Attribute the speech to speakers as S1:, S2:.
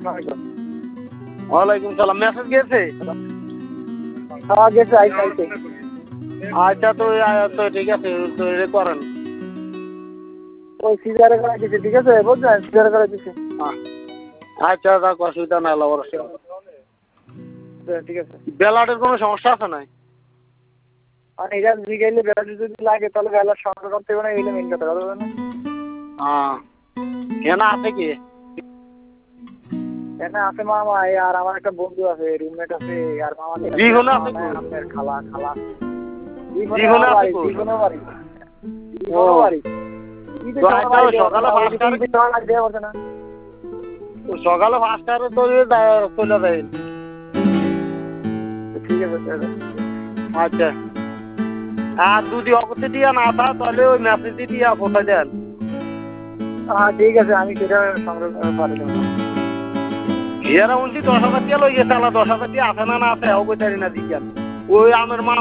S1: ওয়ালাইকুম সালাম। মেসেজ গেছে?
S2: হ্যাঁ গেছে, আইছে আইছে।
S1: আচ্ছা তো তো ঠিক আছে, তো এটা করেন।
S2: ওই সিজারে করে দিছে, ঠিক আছে বুঝছেন, সিজারে করে দিছে।
S1: আচ্ছা যাক, অসুবিধা নাই, আল্লাহ ভরসা।
S2: ঠিক আছে।
S1: ব্লাডের কোনো সমস্যা আছে নাই?
S2: আর এটা জিগাইলে ব্যালান্স যদি লাগে তাহলে ব্যালান্স সংগ্রহ করতে হবে না, এইটা মেইন কথা, কথা বলবেন না।
S1: হ্যাঁ, এনা আছে কি?
S2: এখানে আছে মামা, আর আমার একটা বন্ধু আছে, রুমমেট আছে, আর মামা
S1: জীবনে আছে কি?
S2: আমাদের খালা খালা
S1: জীবনে আছে কি?
S2: জীবনে বাড়ি
S1: ও
S2: বাড়ি
S1: সকালে 5টার
S2: না।
S1: সকালে 5টার তো চলে যায়।
S2: ঠিক আছে ঠিক আছে।
S1: আচ্ছা, আর যদি অগতে দিয়া না থা তাহলে ওই মেসেজ দিয়া কোথায় দেন?
S2: হ্যাঁ ঠিক আছে, আমি সেটা সংগ্রহ করে দেবো।
S1: এরা উনছি 10,000 টাকা লই গেছে, আলা 10,000 টাকা আছে না না আছে, ও কইতারি না দিকেন। ওই আমার মা